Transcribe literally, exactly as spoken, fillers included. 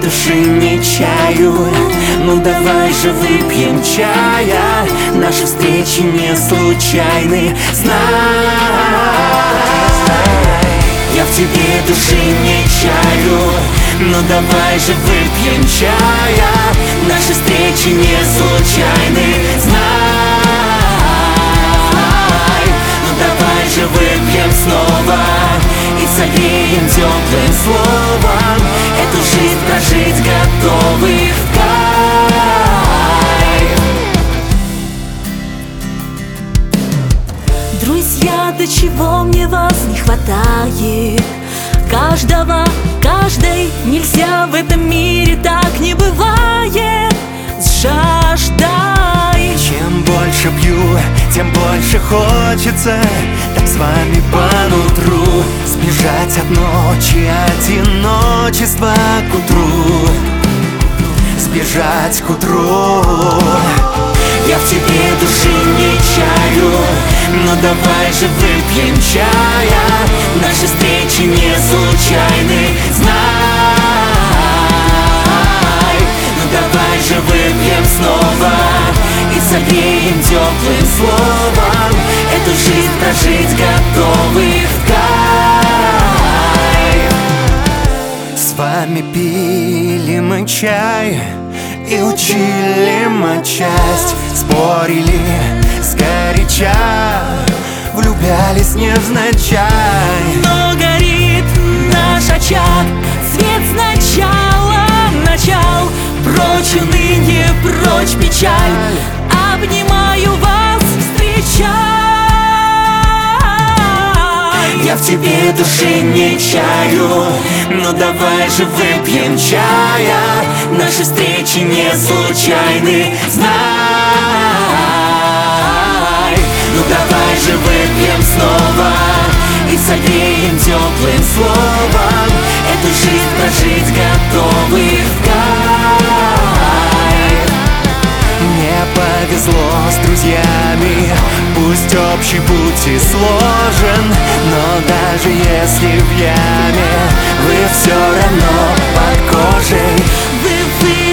души не чаю. Ну давай же выпьем чая, наши встречи не случайны. Знай, я в тебе души не чаю. Ну давай же выпьем чая, наши встречи не случайны. Знай, ну давай же выпьем снова и согреем теплым словом. Эту жизнь прожить готовы в кайф. Друзья, до чего мне вас не хватает? Каждого, каждой нельзя в этом мире, так не бывает. С жаждой. Чем больше пью, тем больше хочется так с вами по нутру сбежать от ночи, одиночества к утру. Сбежать к утру. Я в тебе души не чаю. Но давай же выпьем чая, наши встречи не случайны. Знай, ну давай же выпьем снова и согреем теплым словом. Эту жизнь прожить готовы в кайф. С вами пили мы чай и учили матчасть, спорили сгоряча, влюблялись невзначай. Но горит наш очаг, свет сначала начал. Прочь уныние, прочь печаль, обнимаю вас, встречай. Я в тебе души не чаю. Ну давай же выпьем чая, наши встречи не случайны. Знай, ну давай же выпьем снова и согреем теплым словом. Эту жизнь прожить готовы в кайф. Мне повезло с друзьями, пусть общий путь и сложен, но даже если в яме, вы все равно под кожей. Вы, вы